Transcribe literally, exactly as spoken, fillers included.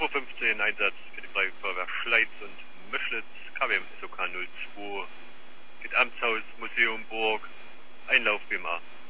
Uhr fünfzehn Einsatz für die Freiwillige Feuerwehr Schleiz und Möschlitz, K W M S O K null zwei, geht Amtshaus, Museum, Burg, Einlauf B M A.